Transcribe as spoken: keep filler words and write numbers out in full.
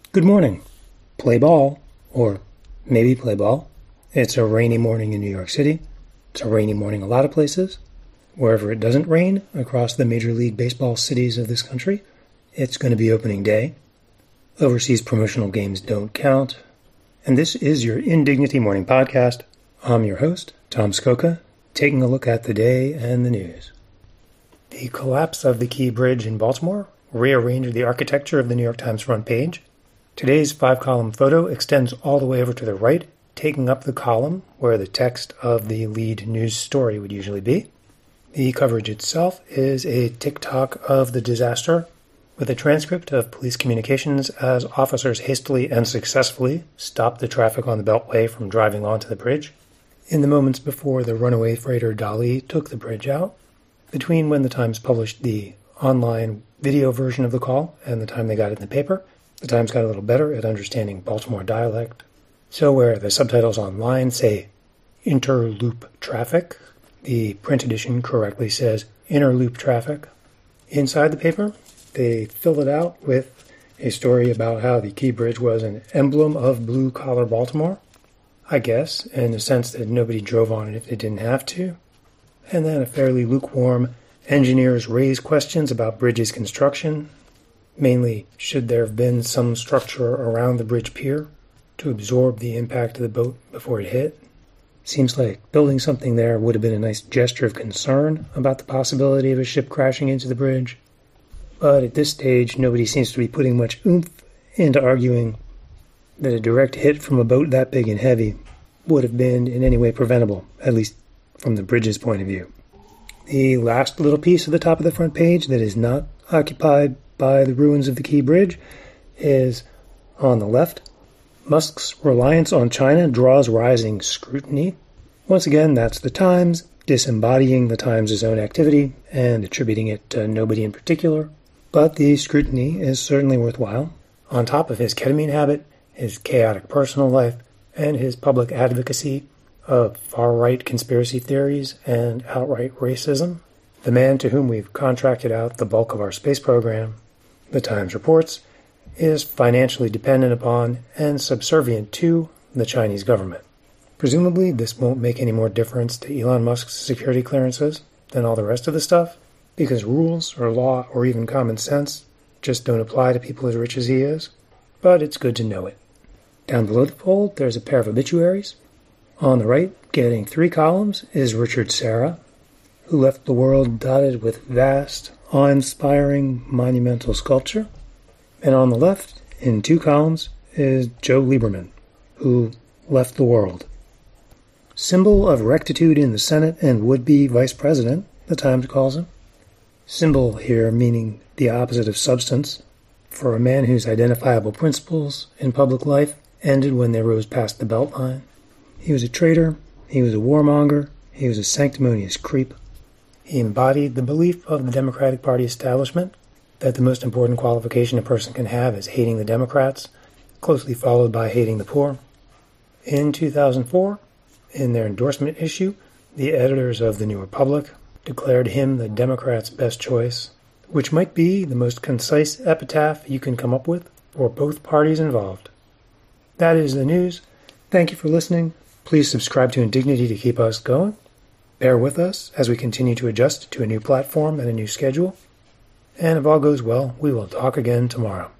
Good morning. Play ball, or maybe play ball. It's a rainy morning in New York City. It's a rainy morning a lot of places. Wherever it doesn't rain, across the Major League Baseball cities of this country, it's going to be opening day. Overseas promotional games don't count. And this is your Indignity Morning Podcast. I'm your host, Tom Skoka, taking a look at the day and the news. The collapse of the Key Bridge in Baltimore rearranged the architecture of the New York Times front page. Today's five-column photo extends all the way over to the right, taking up the column where the text of the lead news story would usually be. The coverage itself is a tick-tock of the disaster, with a transcript of police communications as officers hastily and successfully stopped the traffic on the Beltway from driving onto the bridge. In the moments before the runaway freighter Dali took the bridge out, between when the Times published the online video version of the call and the time they got it in the paper, the Times got a little better at understanding Baltimore dialect. So where the subtitles online say interloop traffic, the print edition correctly says inner loop traffic. Inside the paper, they fill it out with a story about how the Key Bridge was an emblem of blue-collar Baltimore, I guess, in the sense that nobody drove on it if they didn't have to. And then a fairly lukewarm, engineers raise questions about bridge's construction. Mainly, should there have been some structure around the bridge pier to absorb the impact of the boat before it hit? Seems like building something there would have been a nice gesture of concern about the possibility of a ship crashing into the bridge. But at this stage, nobody seems to be putting much oomph into arguing that a direct hit from a boat that big and heavy would have been in any way preventable, at least from the bridge's point of view. The last little piece at the top of the front page that is not occupied by the ruins of the Key Bridge is on the left. Musk's reliance on China draws rising scrutiny. Once again, that's the Times, disembodying the Times' own activity and attributing it to nobody in particular. But the scrutiny is certainly worthwhile. On top of his ketamine habit, his chaotic personal life, and his public advocacy of far-right conspiracy theories and outright racism, the man to whom we've contracted out the bulk of our space program, the Times reports, is financially dependent upon and subservient to the Chinese government. Presumably, this won't make any more difference to Elon Musk's security clearances than all the rest of the stuff, because rules or law or even common sense just don't apply to people as rich as he is, but it's good to know it. Down below the fold, there's a pair of obituaries. On the right, getting three columns, is Richard Serra, who left the world dotted with vast, awe-inspiring, monumental sculpture. And on the left, in two columns, is Joe Lieberman, who left the world. Symbol of rectitude in the Senate and would-be vice president, the Times calls him. Symbol here meaning the opposite of substance, for a man whose identifiable principles in public life ended when they rose past the Beltline. He was a traitor, he was a warmonger, he was a sanctimonious creep. He embodied the belief of the Democratic Party establishment that the most important qualification a person can have is hating the Democrats, closely followed by hating the poor. In two thousand four, in their endorsement issue, the editors of The New Republic declared him the Democrats' best choice, which might be the most concise epitaph you can come up with for both parties involved. That is the news. Thank you for listening. Please subscribe to Indignity to keep us going. Bear with us as we continue to adjust to a new platform and a new schedule. And if all goes well, we will talk again tomorrow.